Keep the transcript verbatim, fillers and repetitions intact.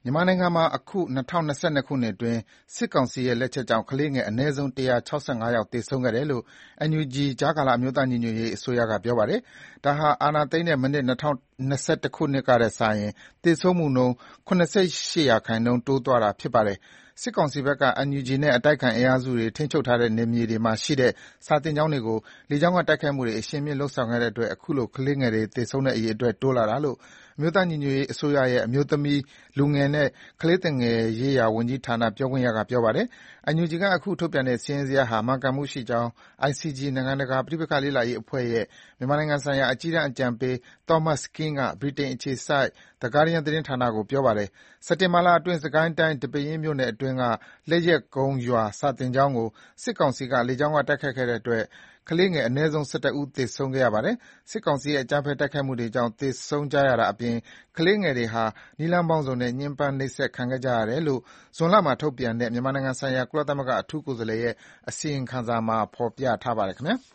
မြန်မာနိုင်ငံမှာအခု၂၀၂၂ခုနှစ်အတွင်းစစ်ကောင်စီရဲ့လက်ချက်ကြောင့်ကလေးငယ်အနည်းဆုံး၁၆၅ယောက်သေဆုံးခဲ့တယ်လို့ အန်ယူဂျီကြားကာလအမျိုးသားညီညွတ်ရေးအစိုးရကပြောပါတယ်။ဒါဟာအာဏာသိမ်းတဲ့မနှစ်၂၀၂၁ခုနှစ်ကထက်စာရင်သေဆုံးမှုနှုန်း၇၈ရာခိုင်နှုန်းတိုးသွားတာဖြစ်ပါတယ်။စစ်ကောင်စီဘက်က အန်ယူဂျီနဲ့အတိုက်အခံအင်အားစုတွေထိန်းချုပ်ထားတဲ့နယ်မြေတွေမှာရှိတဲ့စာသင်ကျောင်းတွေကိုလေကြောင်းကတိုက်ခိုက်မှုတွေအရှိန်မြှင့်လုပ်ဆောင်ခဲ့တဲ့အတွက်အခုလိုကလေးငယ်တွေသေဆုံးတဲ့အရေအတွက်တိုးလာတာလို့အမျိုးသားညီညွတ်ရေးအစိုးရရဲ့အမျိုးသမီး၊လူငယ်နဲ့ကလေးသူငယ်ရေးရာဝန်ကြီးဌာနပြောခွင့်ရကပြောပါတယ်။ အန်ယူဂျီကအခုထုတ်ပြန်တဲ့စာရင်းဇယားဟာမှန်ကန်မှုရှိကြောင်း အိုင်စီဂျီနိုင်ငံတကာပဋိပက္ခလေ့လာရေးအဖွဲ့ရဲ့မြန်မာနိုင်ငံဆိုင်ရာအကြီးတန်းအကြံပေး Thomas Kean ကဗြိတိန်အခြေစိုက် The Guardian သတင်းဌာနကိုပြောပါတယ်။ စက်တင်ဘာလအတွင်းစစ်ကိုင်းတိုင်းဒီပဲယင်းမြို့နယ်အတွင်းကလက်ယက်ကုန်းရွာစာသင်ကျောင်းကိုစစ်ကောင်စီကလေကြောင်းကတိုက်ခိုက်ခဲ့တဲ့အတွက်ကလေးငယ်အနည်းဆုံး၁၁ဦးသေဆုံးခဲ့ရပါတယ်။စစ်ကောင်စီရဲ့အကြမ်းဖက်တိုက်ခိုက်မှုတွေကြောင့်သေဆုံးကြရတာအပြင်ကလေးငယ်တွေဟာနည်းလမ်းပေါင်းစုံနဲ့ညှဉ်းပန်းနှိပ်စက်ခံခဲ့ကြရတယ်လို့ဇွန်လမှာထုတ်ပြန်တဲ့မြန်မာနိုင်ငံဆိုင်ရာကုလသမဂ္ဂအထူးကိုယ်စားလှယ်ရဲ့အစီရင်ခံစာမှာဖော်ပြထားပါတယ်ခင်ဗျာ။